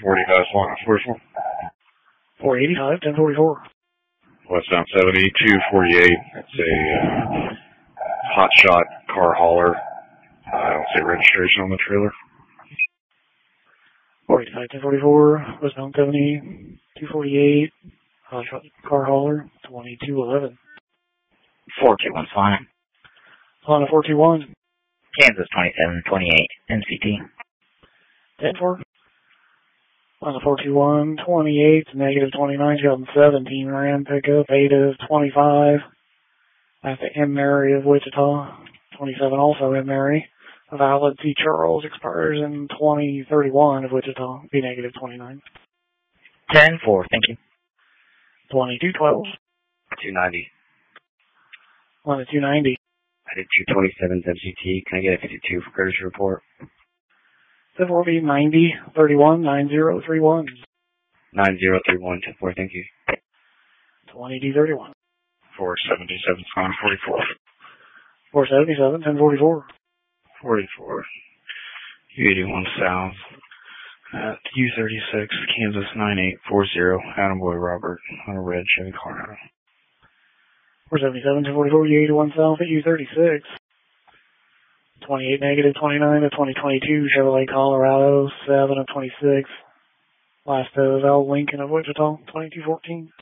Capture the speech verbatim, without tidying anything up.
forty-five, forty-four. four eighty-five, ten forty-four. Westbound seventy, two forty-eight. It's a uh, hot shot car hauler. Uh, I don't see registration on the trailer. four eighty-five, ten forty-four. Westbound seventy, two forty-eight. Hot shot car hauler, twenty-two eleven. four two one's fine. Honda four two one. Kansas twenty-seven twenty-eight, M C T. ten four. Honda four two one, twenty-eight, negative twenty-nine, Shelton seventeen, Ram pickup, eight of twenty-five. At the M. Mary of Wichita, twenty-seven also M. Mary. Valid C. Charles expires in twenty thirty-one of Wichita, be negative twenty-nine. ten four, thank you. twenty-two twelve. two ninety. Honda two ninety. I did two twenty-sevens M C T. Can I get a fifty-two for courtesy report? ten four B ninety thirty-one nine zero three one. nine zero three one, ten four, thank you. twenty D thirty-one. four seventy-seven, Honda forty-four. four seventy-seven, ten forty-four. forty-four. U eighty-one South. At U thirty-six, Kansas nine eight four zero. Attaboy Robert on a red Chevy Colorado. four seventy-seven, ten forty-four, U eighty-one South at U thirty-six. twenty-eight negative twenty-nine of twenty twenty-two Chevrolet Colorado, seven of twenty-six. Last of L Lincoln of Wichita, twenty-two fourteen.